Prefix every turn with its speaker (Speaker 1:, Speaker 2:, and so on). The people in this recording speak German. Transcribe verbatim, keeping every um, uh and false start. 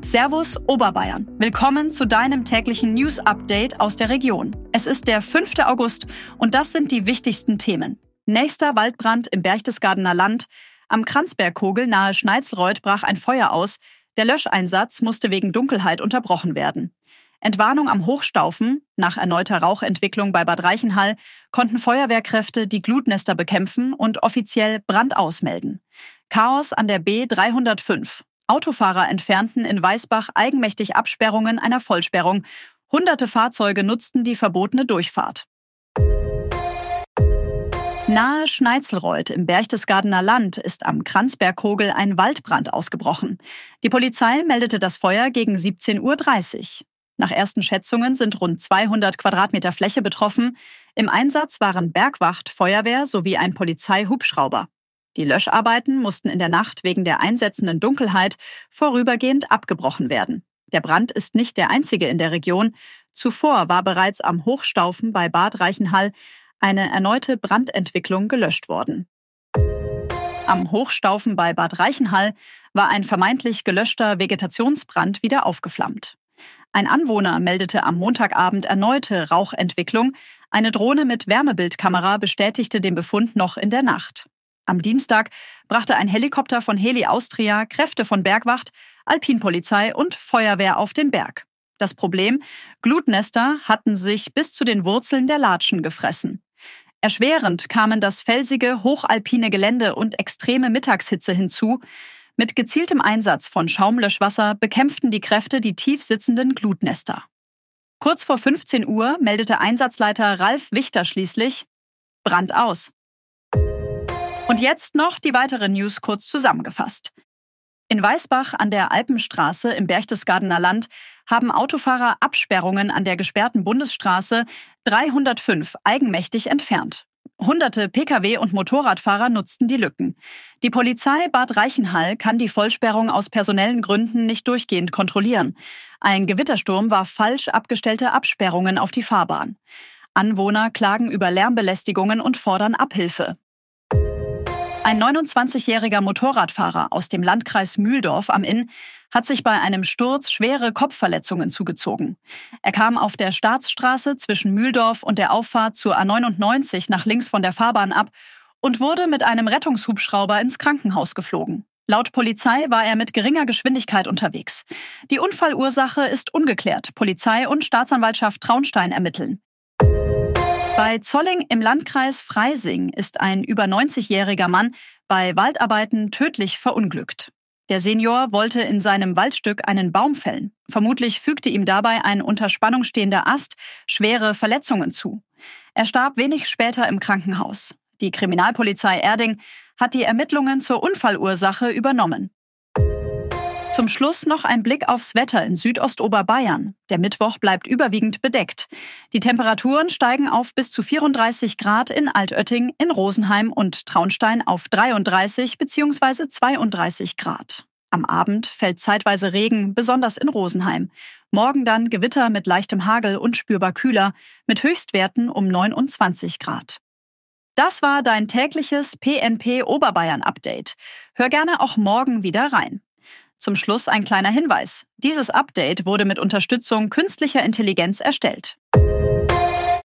Speaker 1: Servus Oberbayern. Willkommen zu deinem täglichen News-Update aus der Region. Es ist der fünfte August und das sind die wichtigsten Themen. Nächster Waldbrand im Berchtesgadener Land. Am Kranzbergkogel nahe Schneizelreuth brach ein Feuer aus. Der Löscheinsatz musste wegen Dunkelheit unterbrochen werden. Entwarnung am Hochstaufen. Nach erneuter Rauchentwicklung bei Bad Reichenhall konnten Feuerwehrkräfte die Glutnester bekämpfen und offiziell Brand ausmelden. Chaos an der B dreihundertfünf. Autofahrer entfernten in Weißbach eigenmächtig Absperrungen einer Vollsperrung. Hunderte Fahrzeuge nutzten die verbotene Durchfahrt. Nahe Schneizelreuth im Berchtesgadener Land ist am Kranzbergkogel ein Waldbrand ausgebrochen. Die Polizei meldete das Feuer gegen siebzehn Uhr dreißig. Nach ersten Schätzungen sind rund zweihundert Quadratmeter Fläche betroffen. Im Einsatz waren Bergwacht, Feuerwehr sowie ein Polizeihubschrauber. Die Löscharbeiten mussten in der Nacht wegen der einsetzenden Dunkelheit vorübergehend abgebrochen werden. Der Brand ist nicht der einzige in der Region. Zuvor war bereits am Hochstaufen bei Bad Reichenhall eine erneute Brandentwicklung gelöscht worden. Am Hochstaufen bei Bad Reichenhall war ein vermeintlich gelöschter Vegetationsbrand wieder aufgeflammt. Ein Anwohner meldete am Montagabend erneute Rauchentwicklung. Eine Drohne mit Wärmebildkamera bestätigte den Befund noch in der Nacht. Am Dienstag brachte ein Helikopter von Heli Austria Kräfte von Bergwacht, Alpinpolizei und Feuerwehr auf den Berg. Das Problem: Glutnester hatten sich bis zu den Wurzeln der Latschen gefressen. Erschwerend kamen das felsige, hochalpine Gelände und extreme Mittagshitze hinzu. Mit gezieltem Einsatz von Schaumlöschwasser bekämpften die Kräfte die tief sitzenden Glutnester. Kurz vor fünfzehn Uhr meldete Einsatzleiter Ralf Wichter schließlich: Brand aus. Und jetzt noch die weiteren News kurz zusammengefasst. In Weißbach an der Alpenstraße im Berchtesgadener Land haben Autofahrer Absperrungen an der gesperrten Bundesstraße dreihundertfünf eigenmächtig entfernt. Hunderte Pkw- und Motorradfahrer nutzten die Lücken. Die Polizei Bad Reichenhall kann die Vollsperrung aus personellen Gründen nicht durchgehend kontrollieren. Ein Gewittersturm warf falsch abgestellte Absperrungen auf die Fahrbahn. Anwohner klagen über Lärmbelästigungen und fordern Abhilfe. Ein neunundzwanzigjähriger Motorradfahrer aus dem Landkreis Mühldorf am Inn hat sich bei einem Sturz schwere Kopfverletzungen zugezogen. Er kam auf der Staatsstraße zwischen Mühldorf und der Auffahrt zur A neunundneunzig nach links von der Fahrbahn ab und wurde mit einem Rettungshubschrauber ins Krankenhaus geflogen. Laut Polizei war er mit geringer Geschwindigkeit unterwegs. Die Unfallursache ist ungeklärt. Polizei und Staatsanwaltschaft Traunstein ermitteln. Bei Zolling im Landkreis Freising ist ein über neunzigjähriger Mann bei Waldarbeiten tödlich verunglückt. Der Senior wollte in seinem Waldstück einen Baum fällen. Vermutlich fügte ihm dabei ein unter Spannung stehender Ast schwere Verletzungen zu. Er starb wenig später im Krankenhaus. Die Kriminalpolizei Erding hat die Ermittlungen zur Unfallursache übernommen. Zum Schluss noch ein Blick aufs Wetter in Südostoberbayern. Der Mittwoch bleibt überwiegend bedeckt. Die Temperaturen steigen auf bis zu vierunddreißig Grad in Altötting, in Rosenheim und Traunstein auf dreiunddreißig bzw. zweiunddreißig Grad. Am Abend fällt zeitweise Regen, besonders in Rosenheim. Morgen dann Gewitter mit leichtem Hagel und spürbar kühler, mit Höchstwerten um neunundzwanzig Grad. Das war dein tägliches P N P Oberbayern-Update. Hör gerne auch morgen wieder rein. Zum Schluss ein kleiner Hinweis. Dieses Update wurde mit Unterstützung künstlicher Intelligenz erstellt.